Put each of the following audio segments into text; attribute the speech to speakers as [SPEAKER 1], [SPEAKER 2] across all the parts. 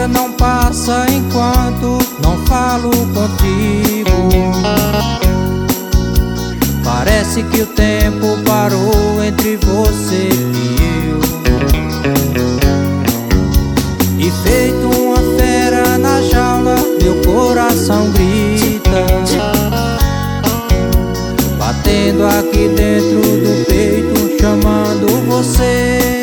[SPEAKER 1] dia não passa enquanto não falo contigo. Parece que o tempo parou entre você e eu. E feito uma fera na jaula, meu coração grita, batendo aqui dentro do peito, chamando você.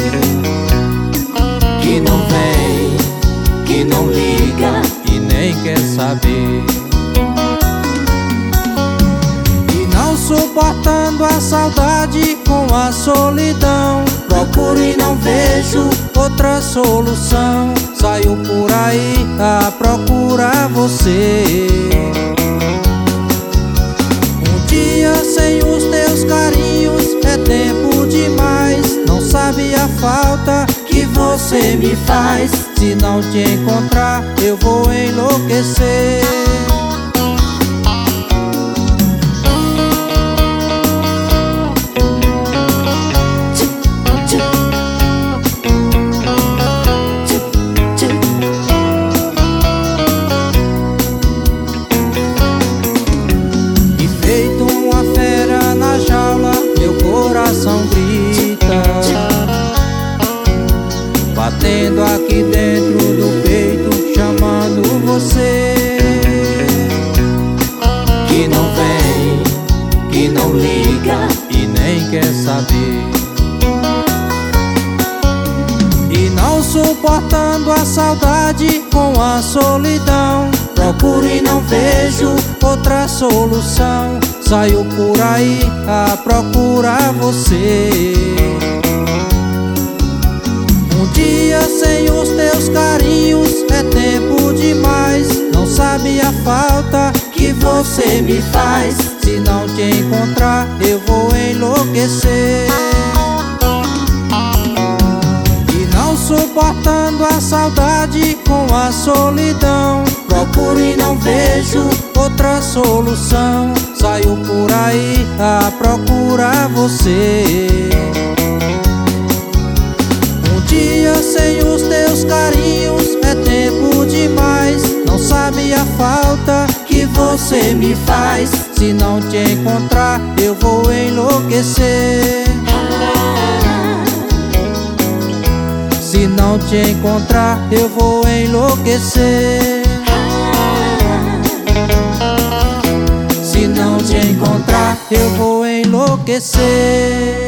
[SPEAKER 2] Que não vem, que não liga
[SPEAKER 1] e nem quer saber. E não suportando a saudade com a solidão, procuro e não vejo outra solução. Saio por aí a procurar você. Um dia sem os teus carinhos é tempo demais. Não sabe a falta que você me faz. Se não te encontrar eu vou enlouquecer. E feito uma fera na jaula, meu coração grita, batendo aqui dentro do peito, chamando você.
[SPEAKER 2] Que não vem, que não liga
[SPEAKER 1] e nem quer saber. E não suportando a saudade com a solidão, procuro e não vejo outra solução. Saio por aí a procurar você. Um dia sem os teus carinhos é tempo demais. Não sabe a falta que você me faz. Se não te encontrar eu vou enlouquecer. E não suportando a saudade com a solidão, procuro e não vejo outra solução. Saio por aí a procurar você. Um dia sem os teus carinhos é tempo demais. Não sabe a falta que você me faz. Se não te encontrar eu vou enlouquecer. Se não te encontrar eu vou enlouquecer. Se não te encontrar eu vou enlouquecer.